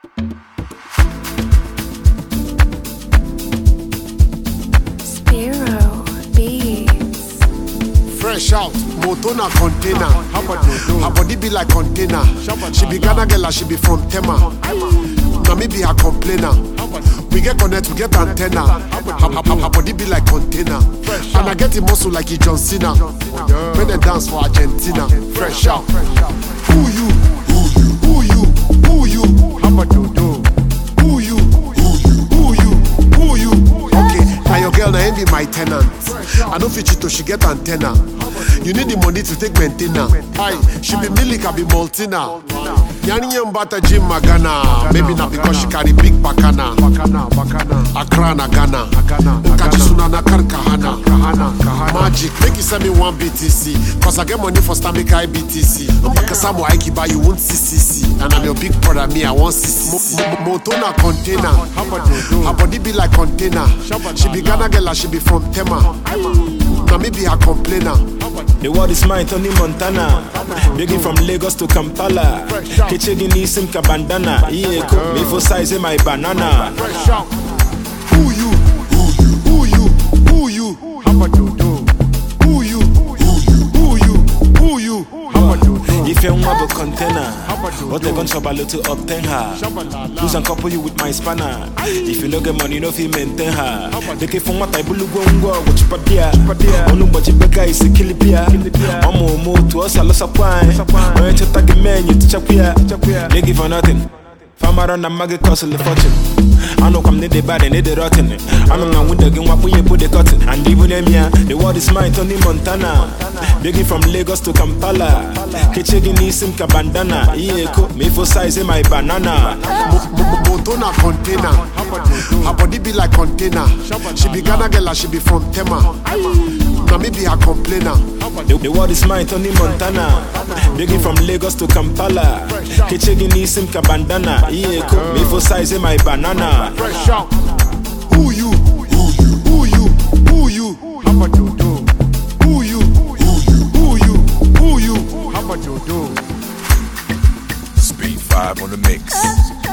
Fresh out, motor na container. Her body be like container. She be Ghana girl, she be from Tema. Now me be her complainer. We get connect, we get antenna. Her body be like container. And I get the muscle like a John Cena. When they dance for Argentina. Fresh out. Who you? Who you? Who you? Who you? Who you? Okay, now your girl na be my tenant. I don't fit to she get antenna. You need the money to take maintenance. Aye, she be Milik, I be Maltina. Yani mbata Jim Magana. Maybe not because she carry big bakana. Accra na Ghana. Nkachisuna na Karkahana. Magic, make you send me one BTC. Cause I get money for Stambik IBTC. Mpakasamu Aiki buy you one CCC. And I'm your big brother, me I want CCC. Motor na container. Her body be like container. She be Ghana girl, she be from Tema. Now me be her complainer. The world is mine, Tony Montana. Begging from Lagos to Kampala. Kichegi nisim kabandana. Ieko, me for size my banana. Who you? Who you? Who you? Who you? Who you? If you want a container, what they gon' shop a little obtain her. Lose and couple you with my spanner. If you no get money, no fee maintain her. They keep from what I bulu go watch padia. Onu but you bega is a kilipia. Omo to us a loss of wine. When you tag a man, you teach up here. They give for nothing. Farmer on a maggot cost the fortune. I know come need the bad and need the rotten. I know my window game what you put the cotton. And even them here, the world is mine, Tony Montana. Begging from Lagos to Kampala. Kichegi nisim kabandana. Ieko, me for size my banana. Motor na container. Her body be like container. She be Ghana girl, she be from Tema. Now me be her complainer. The world is mine, Tony Montana. Begging from Lagos to Kampala. Kichegi nisim kabandana. Ieko, me for size my banana. Fresh out. Who you? Who you? Who you? Who you? Who you? Speed 5 on the mix.